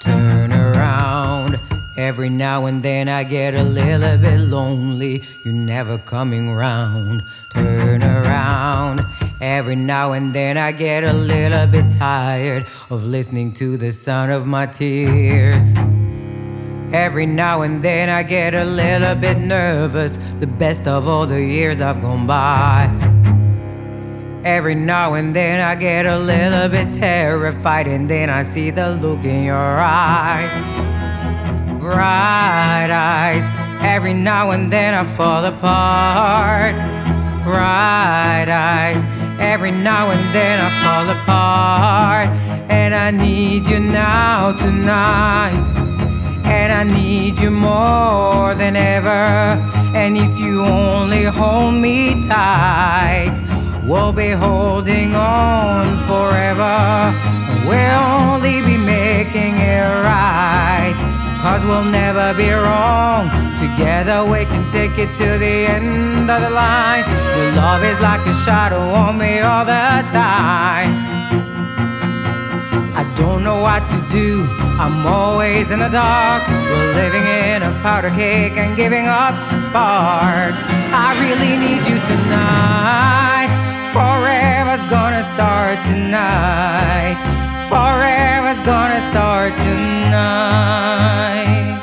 Turn around. Every now and then I get a little bit lonely. You're never coming round. Turn around. Every now and then I get a little bit tired of listening to the sound of my tears. Every now and then I get a little bit nervous, the best of all the years I've gone by. Every now and then I get a little bit terrified, and then I see the look in your eyes. Bright eyes. Every now and then I fall apart. Bright eyes. Every now and then I fall apart. And I need you now tonight. And I need you more than ever. And if you only hold me tight, we'll be holding on forever. We'll only be making it right, 'cause we'll never be wrong. Together we can take it to the end of the line. Your love is like a shadow on me all the time. I don't know what to do, I'm always in the dark. We're living in a powder cake and giving off sparks. I really need you tonight. Forever's gonna start tonight. Forever's gonna start tonight.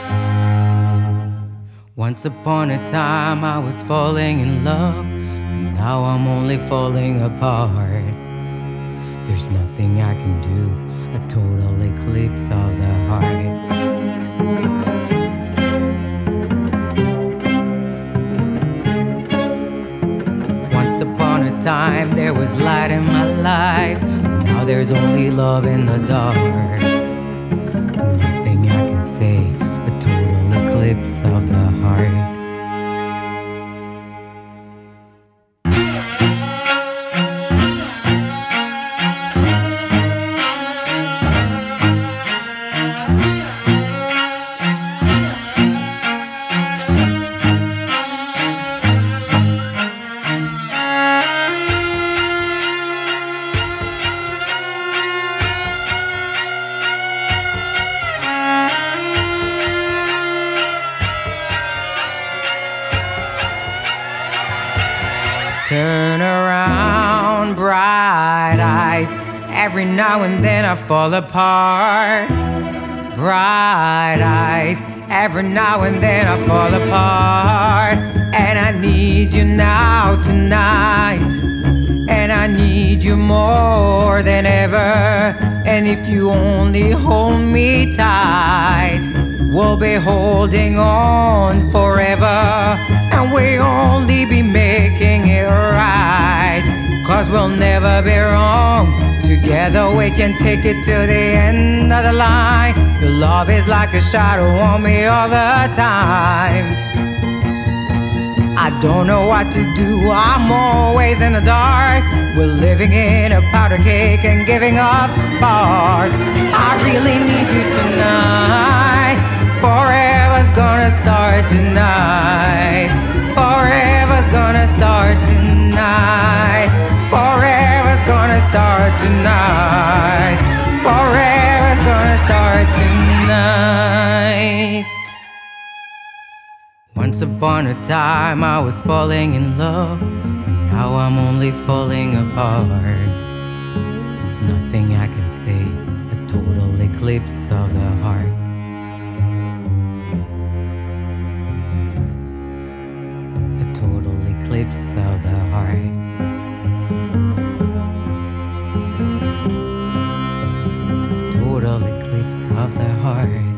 Once upon a time I was falling in love, and now I'm only falling apart. There's nothing I can do, a total eclipse of the heart. Once upon a time there was light in my life, but now there's only love in the dark. Nothing I can say, a total eclipse of the heart. Turn around, bright eyes. Every now and then I fall apart. Bright eyes. Every now and then I fall apart. And I need you now tonight. And I need you more than ever. And if you only hold me tight, we'll be holding on forever. And we'll only be making it right, 'cause we'll never be wrong. Together we can take it to the end of the line. Your love is like a shadow on me all the time. I don't know what to do, I'm always in the dark. We're living in a powder cake and giving off sparks. I really need you tonight. Forever's gonna start tonight. Forever's gonna start tonight. Forever's gonna start tonight. Forever's gonna start tonight. Once upon a time I was falling in love, but now I'm only falling apart. Nothing I can say, a total eclipse of the heart. A total eclipse of the heart. A total eclipse of the heart.